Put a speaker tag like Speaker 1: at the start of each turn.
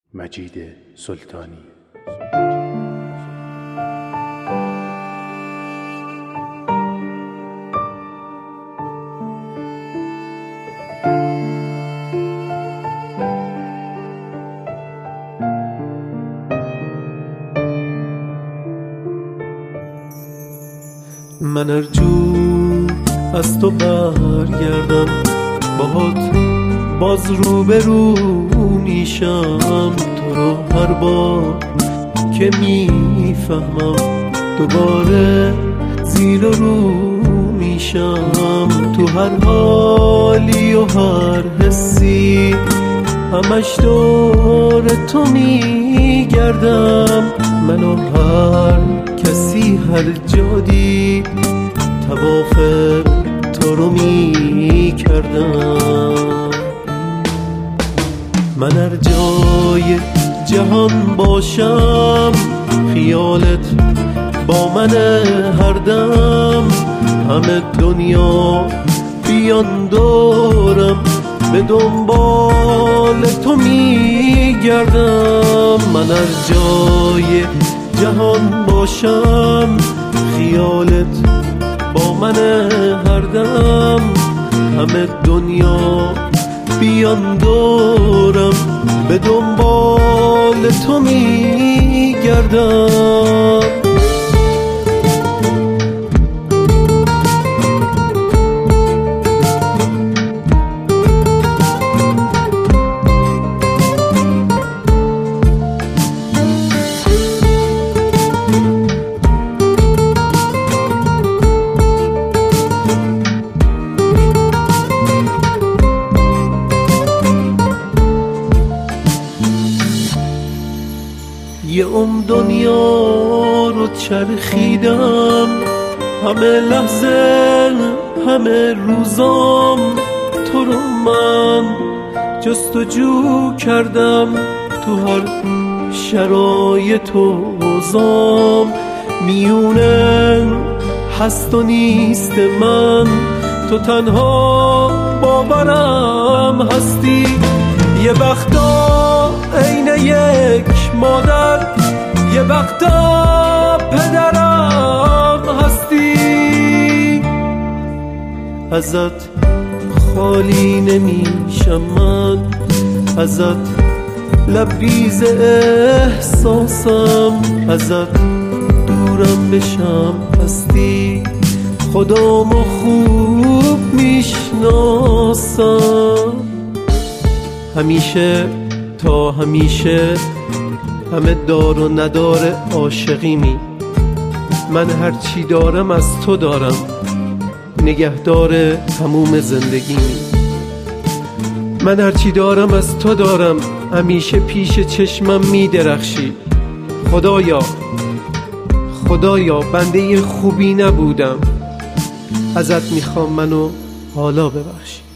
Speaker 1: مجید سلطانی.
Speaker 2: من ارجو از تو برگردم، باهات باز روبرو میشم. تو رو هر بار که میفهمم دوباره زیر و رو میشم. تو هر حالی و هر حسی همش دور تو میگردم. من و هر کسی هر جادی طواف تو رو میکردم. من هر جای جهان باشم خیالت با من هر دم. همه دنیا بیان دورم به دنبال تو میگردم. من هر جای جهان باشم خیالت با من هر دم. همه دنیا بیان دورم به دنبال تو میگردم. یه دنیا رو چرخیدم، همه لحظه همه روزام تو رو من جستجو کردم. تو هر شرایط و اوضاع میونه هست و نیست من. تو تنها باورم هستی. یه وقتا عین یک مادر، یه وقتا پدرم هستی. ازت خالی نمیشم من، ازت لبریز احساسم. ازت دورم بشم هستی، خودمو خوب میشناسم. همیشه تا همیشه همه دار و ندار عاشقیمی. من هر چی دارم از تو دارم، نگهدار تموم زندگیمی. من هر چی دارم از تو دارم، همیشه پیش چشمم میدرخشی. خدایا بنده خوبی نبودم، ازت میخوام منو حالا ببخشی.